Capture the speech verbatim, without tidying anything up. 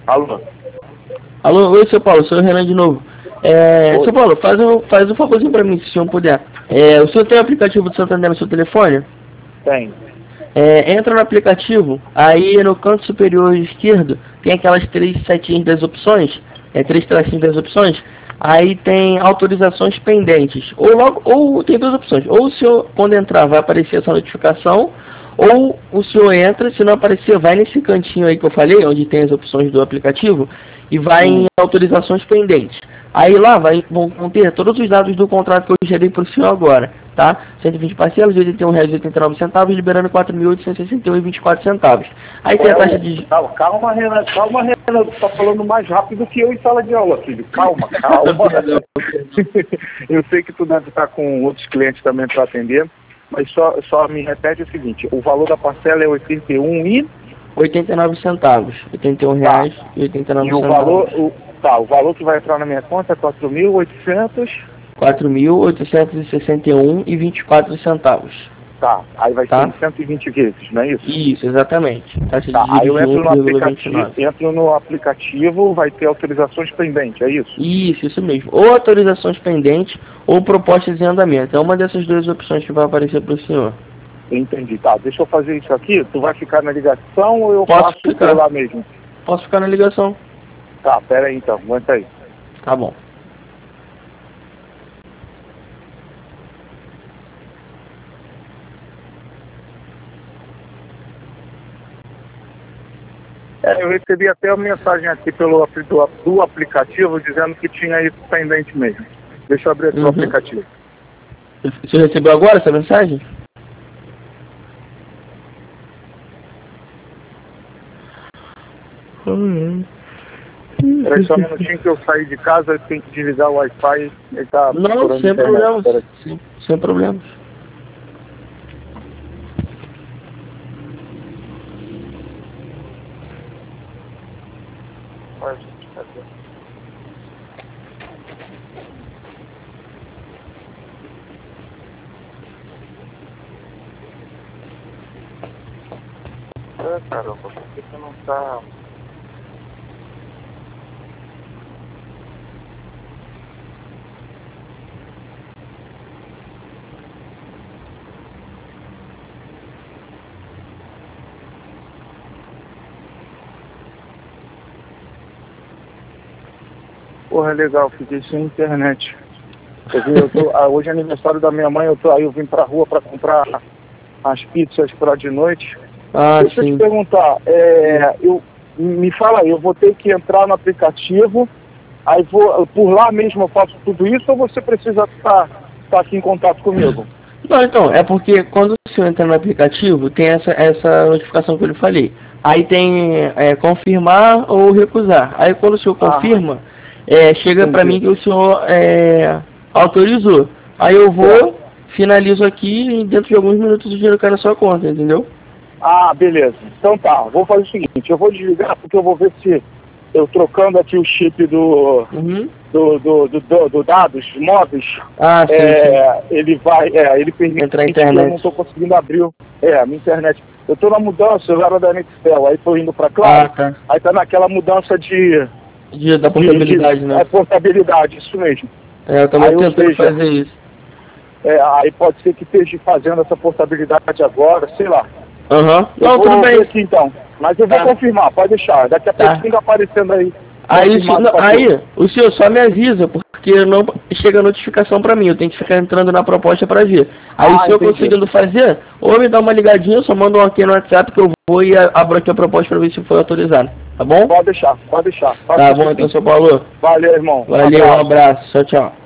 Alô? Alô, oi, seu Paulo, sou o Renan de novo. É, seu Paulo, faz um, faz um favorzinho pra mim, se o senhor puder. É, o senhor tem o aplicativo do Santander no seu telefone? Tem. É, entra no aplicativo, aí no canto superior esquerdo tem aquelas três setinhas das opções, é, três tracinhos das opções, aí tem autorizações pendentes, ou logo, ou tem duas opções, ou o senhor, quando entrar, vai aparecer essa notificação, ou o senhor entra, se não aparecer, vai nesse cantinho aí que eu falei, onde tem as opções do aplicativo, e vai Sim. em autorizações pendentes. Aí lá vai, vão ter todos os dados do contrato que eu gerei para o senhor agora, tá? cento e vinte parcelas de oitenta e um reais e oitenta e nove centavos, liberando quatro mil oitocentos e sessenta e um reais e vinte e quatro centavos. Aí tem a taxa de... Calma, calma, Renan, calma, Renan, tu tá falando mais rápido que eu em sala de aula, filho. Calma, calma. Eu sei que tu deve estar com outros clientes também para atender, mas só, só me repete o seguinte, o valor da parcela é oitenta e um e... oitenta e nove centavos, oitenta e um reais e oitenta e nove centavos. E o valor, o, tá, o valor que vai entrar na minha conta é quatro mil e oitocentos... quatro mil oitocentos e sessenta e um reais e vinte e quatro centavos. Tá, aí vai Tá? ser em cento e vinte vezes, não é isso? Isso, exatamente. Taxa Tá, de aí eu juros de entro no, um vírgula vinte e aplicativo, nove. entro no aplicativo, vai ter autorizações pendentes, é isso? Isso, isso mesmo. Ou autorizações pendentes, ou propostas em andamento. É uma dessas duas opções que vai aparecer para o senhor. Entendi, tá, deixa eu fazer isso aqui, tu vai ficar na ligação ou eu Posso faço ficar. por lá mesmo? Posso ficar na ligação? Tá, pera aí então, aguenta aí. Tá bom. É, eu recebi até uma mensagem aqui pelo do, do aplicativo dizendo que tinha isso pendente mesmo. Deixa eu abrir aqui Uhum. o aplicativo. Você recebeu agora essa mensagem? Uhum. Peraí só um minutinho que eu saí de casa, eu tenho que desligar o Wi-Fi. Ele tá Não, sem problemas. Sem, sem problemas. Ah, caramba, por que você não tá... Porra, legal, fiquei sem internet. Quer dizer, eu tô, ah, hoje é aniversário da minha mãe, eu tô, aí eu vim pra rua pra comprar as pizzas pra de noite. Ah, Deixa sim. eu te perguntar, é, eu, me fala aí, eu vou ter que entrar no aplicativo, aí vou, por lá mesmo eu faço tudo isso ou você precisa estar tá aqui em contato comigo? Não, então, é porque quando o senhor entra no aplicativo, tem essa, essa notificação que eu lhe falei. Aí tem é, confirmar ou recusar. Aí quando o senhor confirma, é, chega para mim que o senhor é, autorizou. Aí eu vou, finalizo aqui e dentro de alguns minutos o dinheiro cai na sua conta, entendeu? Ah, beleza. Então tá, vou fazer o seguinte, eu vou desligar porque eu vou ver se eu trocando aqui o chip do, Uhum. do, do, do, do, do dados móveis, Ah, sim, é, sim. ele vai, é, ele permite Entrar na que internet. eu não estou conseguindo abrir o, é, a minha internet. Eu estou na mudança, eu era da Nextel, aí estou indo para Claro, Ah, tá. aí tá naquela mudança de... De, da portabilidade, de, de, né? É, portabilidade, isso mesmo. É, eu também Aí, ou tentando seja, fazer isso. É, aí pode ser que esteja fazendo essa portabilidade agora, sei lá. Aham. Eu Não, vou tudo ver bem. aqui então. Mas eu vou Tá. confirmar, pode deixar. Daqui a Tá. pouco fica aparecendo aí. Aí, o confirmado senhor, pra aí, tu. o senhor só me avisa, porque não chega a notificação pra mim, eu tenho que ficar entrando na proposta pra ver. Aí, Ah, se eu entendi. conseguindo fazer, ou me dá uma ligadinha, só manda um ok no WhatsApp que eu vou e abro aqui a proposta pra ver se foi autorizado, tá bom? Pode deixar, pode deixar. Pode Tá deixar bom, sim. então, seu Paulo. Valeu, irmão. Valeu, um abraço, tchau, tchau.